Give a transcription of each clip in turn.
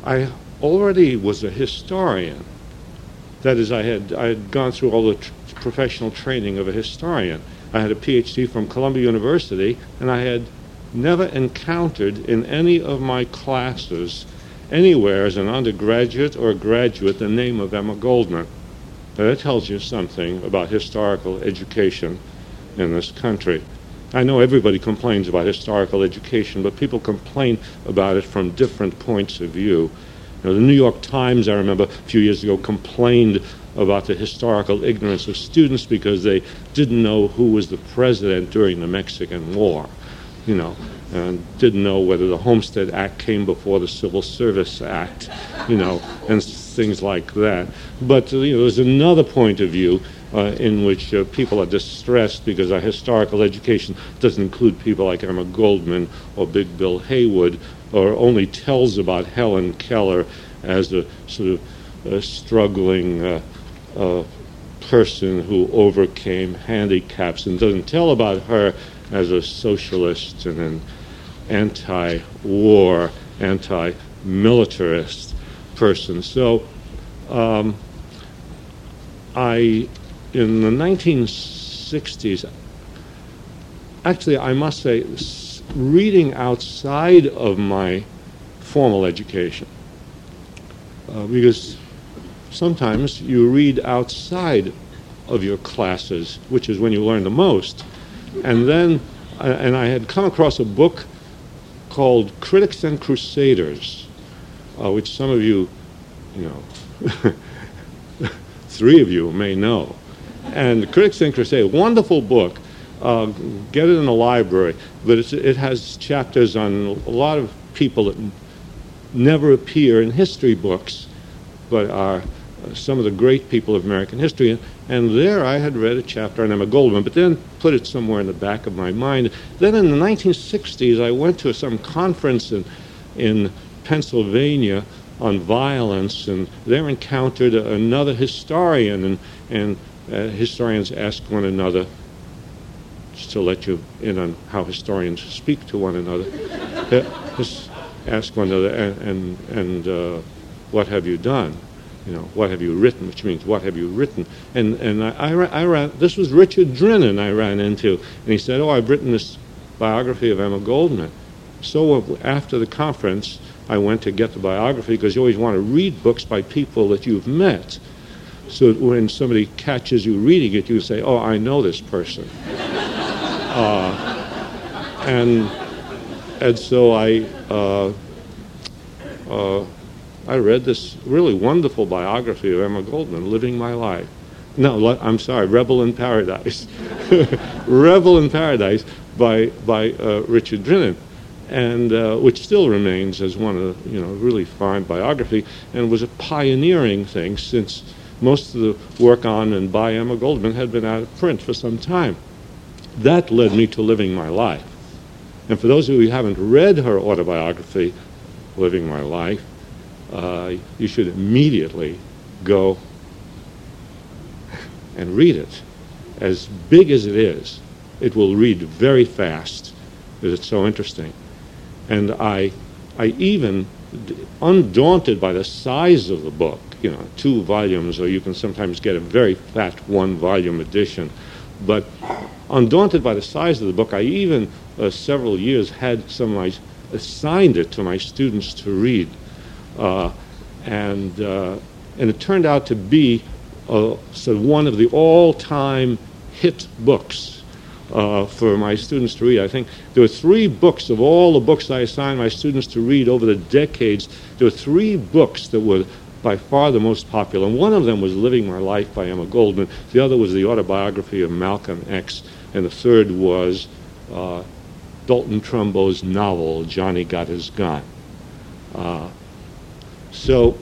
I already was a historian. That is, I had gone through all the professional training of a historian. I had a PhD from Columbia University, and I had never encountered in any of my classes anywhere as an undergraduate or graduate the name of Emma Goldman. Now, that tells you something about historical education in this country. I know everybody complains about historical education, but people complain about it from different points of view. You know, the New York Times, I remember a few years ago, complained about the historical ignorance of students because they didn't know who was the president during the Mexican War, you know, and didn't know whether the Homestead Act came before the Civil Service Act, you know, and things like that. But, you know, there's another point of view in which people are distressed because our historical education doesn't include people like Emma Goldman or Big Bill Haywood, or only tells about Helen Keller as a sort of struggling person who overcame handicaps, and doesn't tell about her as a socialist and an anti-war, anti-militarist person. So in the 1960s, actually I must say, reading outside of my formal education, because sometimes you read outside of your classes, which is when you learn the most. And then, and I had come across a book called Critics and Crusaders, which some of you, you know, three of you may know. And Critics and Crusaders, wonderful book. Get it in the library, but it has chapters on a lot of people that never appear in history books, but are some of the great people of American history. And there I had read a chapter on Emma Goldman, but then put it somewhere in the back of my mind. Then in the 1960s, I went to some conference in Pennsylvania on violence, and there encountered another historian, and historians asked one another, just to let you in on how historians speak to one another, ask one another, and what have you done? You know, what have you written? Which means, what have you written? And I ran. This was Richard Drinnen I ran into, and he said, "Oh, I've written this biography of Emma Goldman." So after the conference, I went to get the biography, because you always want to read books by people that you've met. So when somebody catches you reading it, you say, "Oh, I know this person." And so I read this really wonderful biography of Emma Goldman, Living My Life. No, I'm sorry, Rebel in Paradise. Rebel in Paradise by Richard Drinnen, and which still remains as one of the, really fine biography, and was a pioneering thing, since most of the work on and by Emma Goldman had been out of print for some time. That led me to Living My Life. And for those of you who haven't read her autobiography, Living My Life, you should immediately go and read it. As big as it is, it will read very fast, because it's so interesting. And I even, undaunted by the size of the book, 2 volumes, or you can sometimes get a very fat 1-volume edition, but undaunted by the size of the book, I even, several years, had assigned it to my students to read. And it turned out to be one of the all-time hit books for my students to read. I think there were 3 books of all the books I assigned my students to read over the decades. There were 3 books that were by far the most popular. And one of them was Living My Life by Emma Goldman. The other was the autobiography of Malcolm X. And the third was Dalton Trumbo's novel, Johnny Got His Gun. So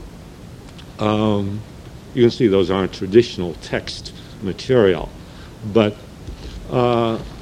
you can see those aren't traditional text material. But